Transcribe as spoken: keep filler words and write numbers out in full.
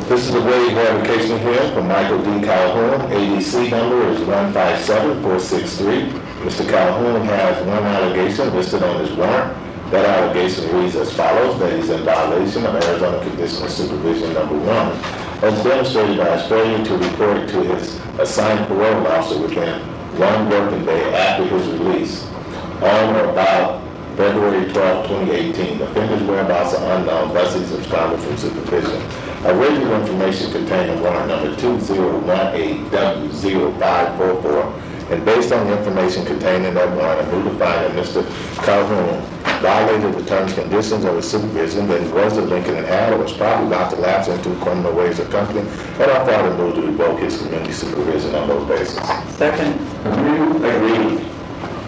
This is a wage verification hearing for Michael D. Calhoun. A D C number is one five seven four six three. Mister Calhoun has one allegation listed on his warrant. That allegation reads as follows, that he's in violation of Arizona Conditional Supervision number one, as demonstrated by his failure to report to his assigned parole officer within one working day after his release, on or about February twelfth, twenty eighteen. Offender's whereabouts are unknown, thus he's absconded from supervision. Original information contained in warrant number two zero one eight W zero five four four, and based on the information contained in that warrant, I move to find that Mister Calhoun violated the terms and conditions of his supervision, that he was a Lincoln and had or was probably about to lapse into criminal ways of company, and I further move to revoke his community supervision on those bases. Second. Agreed.